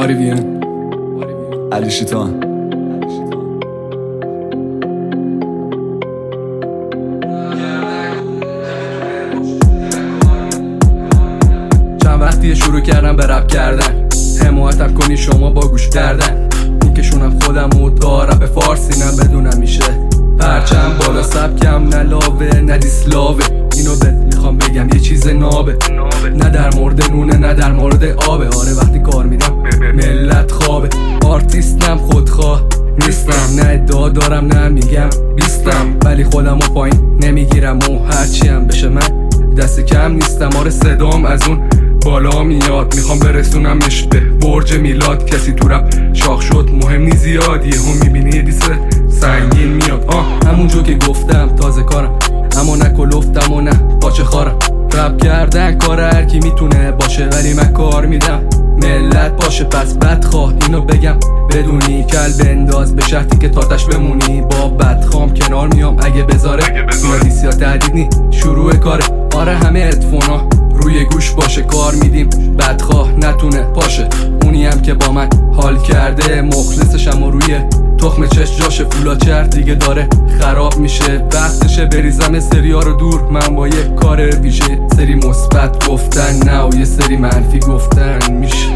آریوین علی شیطان. چند وقتی شروع کردم به رپ کردن، حمایتم کنی شما با گوش کردن. میکشونم خودم و تا رپ فارسی نه بدونم میشه پرچم بالا، سبکم نه لاوه نه دیسلاوه. اینو میخوام بگم یه چیز نابه، نه در مورد نونه نه در مورد آبه. آره وقتی کار میدم ملت خوابه. آرتیستم خودخواه نیستم، نه ادعا دارم نه میگم بیستم، ولی خودمو پایین نمیگیرم و هرچی هم بشه من دست کم نیستم. آره صدام از اون بالا میاد، میخوام برسونمش به برج میلاد. کسی تو رپ شاخ شد مهم نی زیاد، یهو میبینی یه دیس سنگین میاد. همونجور که گفتم تازه کارم، اما نه کلفتم و نه پاچه خارم. رپ کردن کار هر کی میتونه باشه، ولی من کار میدم ملت باشه. پس بدخواه اینو بگم بدونی، کل بنداز به شرطی که تاتش بمونی. با بدخوام کنار میام اگه بذاره نادیس یا تهدید نی شروع کاره. آره همه ادفونا روی گوش باشه، کار میدیم بدخواه نتونه پاشه. اونی هم که با من حال کرده مخلصشم و روی تخم چش جاشه. فولا چرت دیگه داره خراب میشه، وقتشه بریزم سریا رو دور. من با یه کار ویژه سری مثبت گفتن نه و یه سری منفی گفتن میشه.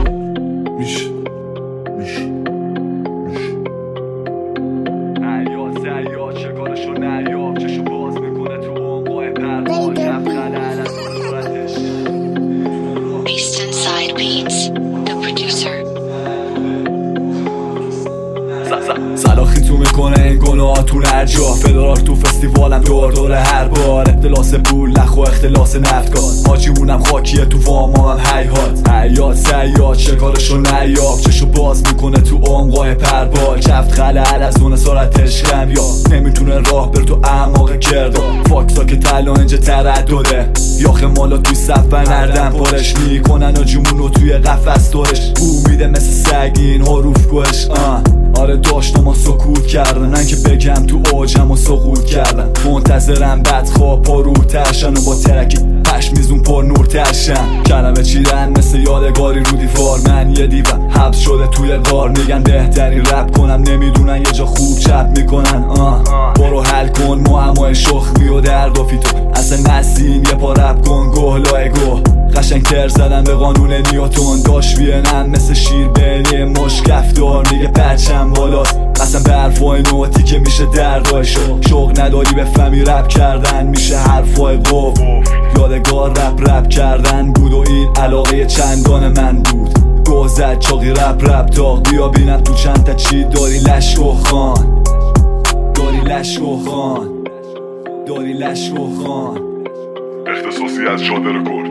سلاخی تو میکنه این گناهاتون هر جا، فدرال تو فستیوالم دور هر بار. اختلاس پول نخو اختلاس نفتگاه، حاجیمونم خاکیه تو وامام حیات سیاد شکارشو نیاب. چشو باز میکنه تو عمقای پربال، کفت خلال از اون سرعتش خم یا نمیتونه راه بر تو اعماق کردا. فاکسا که تلا اینجا تردده، یاخه مالا توی صف نردن پارش میکنن و جمونو توی قفص دارش. بو میده مثل سگین حروف گوش. آره داشتم و سکوت کردن، من که بگم تو اوجم و سقوط کردن. منتظرم بدخواه پارو ترشن و با ترکی پشت میزون پر نور ترشن. کلمه چیدن مثل یادگاری رو دیوار، من یه دیوم حبس شده توی غار. میگن بهترین رپ کنم نمیدونن یه جا خوب چپ میکنن. برو حل کن معمای شخمی و درد و فیتو، اصلا نسین یه پا رپ کن گهلای گه. قشنگ تر زدن به قانون نیوتن، داشت وینم مثل شیر بینی مشکفتار. میگه پرچم بالاست قسم به حرفای نوتی که میشه دردای شوق نداری بفهمی رپ کردن میشه حرفای قف. یادگار رپ کردن بود و این علاقه چندان من بود. گوزد چاقی رپ داغ، بیا بینم تو چند تا چی داری لشکو خان. اختصاصی از جاده رکورد.